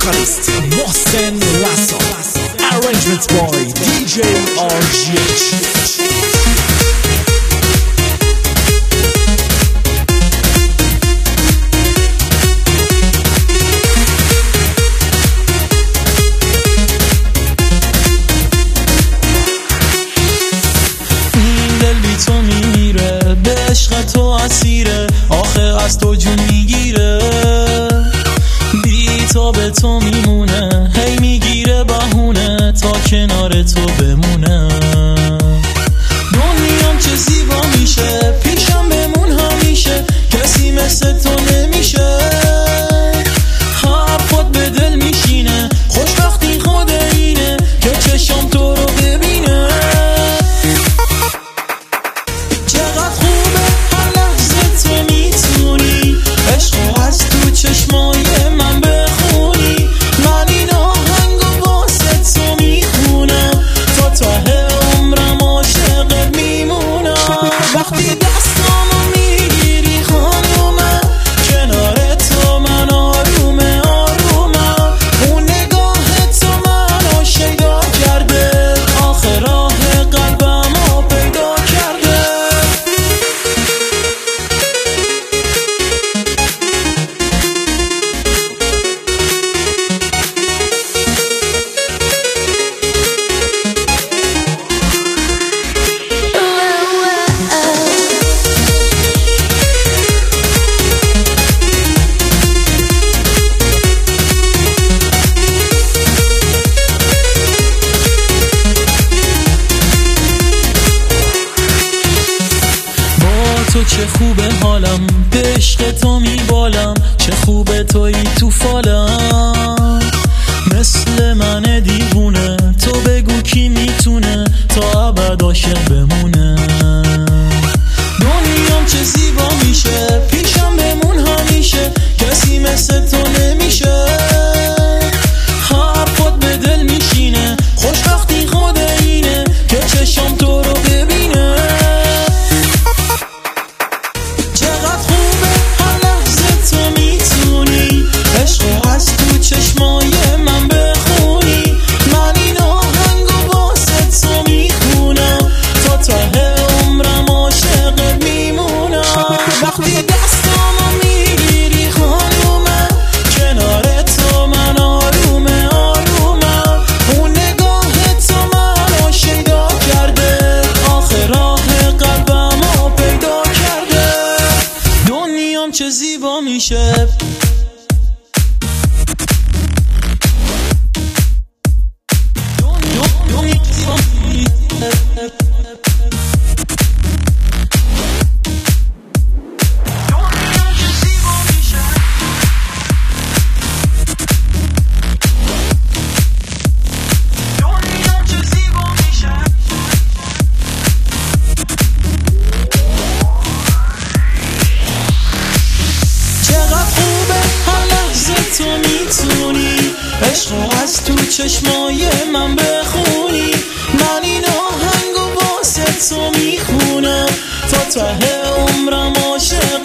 vocalist Mohsen Rasa. Arrangements by DJ RGH. تو میمیره به عشق تو اسیره، آخه از تو جون میگیره، بی تا به تو میمونه، هی میگیره بهونه تا کنار تو بمونه. دنیام چه زیبا میشه، پیشم بمون همیشه، کسی مثل تو نمیشه، حرفات به دل میشینه، خوشبختی خود اینه که چشم تو رو ببینه. چشمای من بخونی، من این آهنگو واسه تو میخونم، تا ته عمرم عاشقت میمونم. وقتی دستامو میگیری خانومم، کنار تو من آرومه آرومم، اون نگاه تو منو شیدا کرده، آخه راه قلبمو پیدا کرده. تو چه خوبه حالم، به عشق تو میبالم، چه خوبه توی تو فالم، مثل من دیوونه، تو بگو کی میتونه تا ابد عاشق بمونه. دنیام چه زیبا میشه، پیشم بمون همیشه، کسی مثل تو نمیشه، حرفات به دل میشینه، خوشبختی خود اینه که چشم تو رو ببینه. چشمای من بخونی، من این آهنگو واسه تو میخونم، تا ته عمرم عاشقت میمونم. وقتی دستامو میگیری خانومم، کنار تو من آرومه آرومم، اون نگاه تو منو شیدا کرده، آخه راه قلبمو پیدا کرده. دنیام چه زیبا میشه، تو میتونی عشق از تو چشمای من بخونی، من این آهنگو واسه تو میخونم، تا ته عمرم عاشق